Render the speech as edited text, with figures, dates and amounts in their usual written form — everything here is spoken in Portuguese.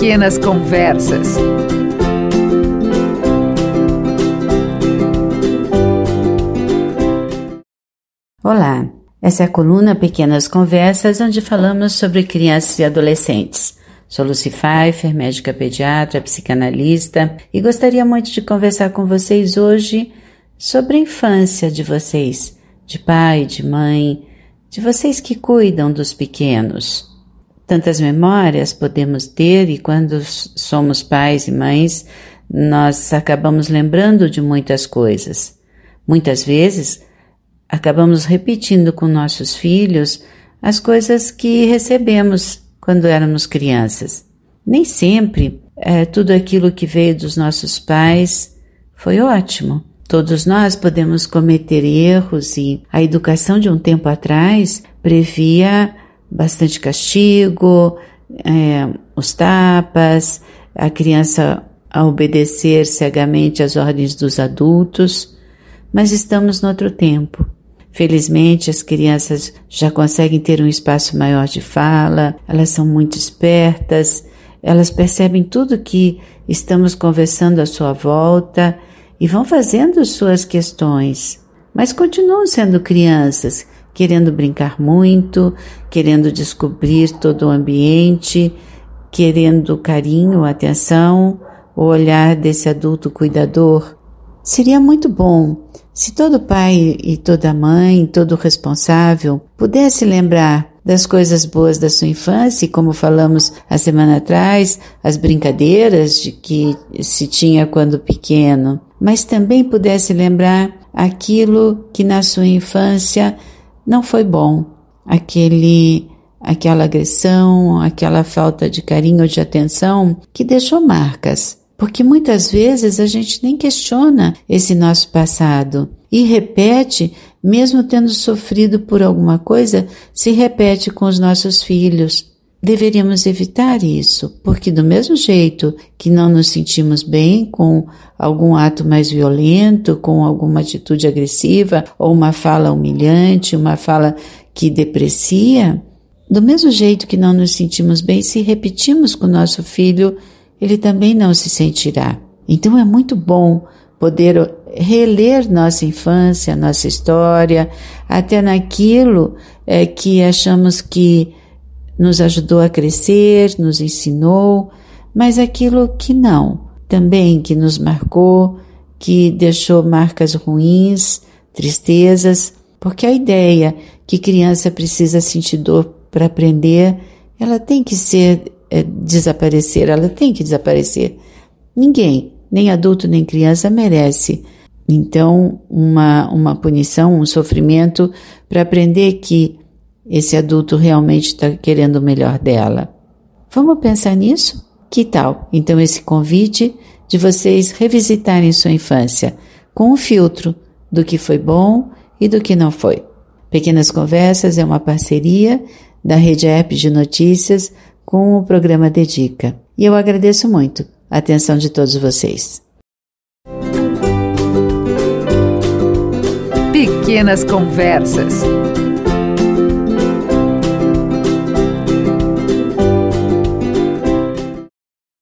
Pequenas Conversas. Olá, essa é a coluna Pequenas Conversas, onde falamos sobre crianças e adolescentes. Sou Lucy Pfeiffer, médica pediatra, psicanalista, e gostaria muito de conversar com vocês hoje sobre a infância de vocês, de pai, de mãe, de vocês que cuidam dos pequenos. Tantas memórias podemos ter e quando somos pais e mães, nós acabamos lembrando de muitas coisas. Muitas vezes, acabamos repetindo com nossos filhos as coisas que recebemos quando éramos crianças. Nem sempre tudo aquilo que veio dos nossos pais foi ótimo. Todos nós podemos cometer erros e a educação de um tempo atrás previa bastante castigo, os tapas, a criança a obedecer cegamente às ordens dos adultos, mas estamos no outro tempo. Felizmente, as crianças já conseguem ter um espaço maior de fala, elas são muito espertas, elas percebem tudo que estamos conversando à sua volta e vão fazendo suas questões, mas continuam sendo crianças, querendo brincar muito, querendo descobrir todo o ambiente, querendo carinho, atenção, o olhar desse adulto cuidador. Seria muito bom se todo pai e toda mãe, todo responsável, pudesse lembrar das coisas boas da sua infância, e como falamos a semana atrás, as brincadeiras de que se tinha quando pequeno, mas também pudesse lembrar aquilo que na sua infância não foi bom, aquela agressão, aquela falta de carinho ou de atenção que deixou marcas. Porque muitas vezes a gente nem questiona esse nosso passado e repete, mesmo tendo sofrido por alguma coisa, se repete com os nossos filhos. Deveríamos evitar isso, porque do mesmo jeito que não nos sentimos bem com algum ato mais violento, com alguma atitude agressiva, ou uma fala humilhante, uma fala que deprecia, do mesmo jeito que não nos sentimos bem, se repetimos com o nosso filho, ele também não se sentirá. Então é muito bom poder reler nossa infância, nossa história, até naquilo que achamos que nos ajudou a crescer, nos ensinou, mas aquilo que não, também que nos marcou, que deixou marcas ruins, tristezas, porque a ideia que criança precisa sentir dor para aprender, ela tem que desaparecer, ela tem que desaparecer. Ninguém, nem adulto nem criança, merece. Então, uma punição, um sofrimento para aprender que esse adulto realmente está querendo o melhor dela. Vamos pensar nisso? Que tal? Então, esse convite de vocês revisitarem sua infância com um filtro do que foi bom e do que não foi. Pequenas Conversas é uma parceria da Rede App de Notícias com o programa Dedica. E eu agradeço muito a atenção de todos vocês. Pequenas Conversas.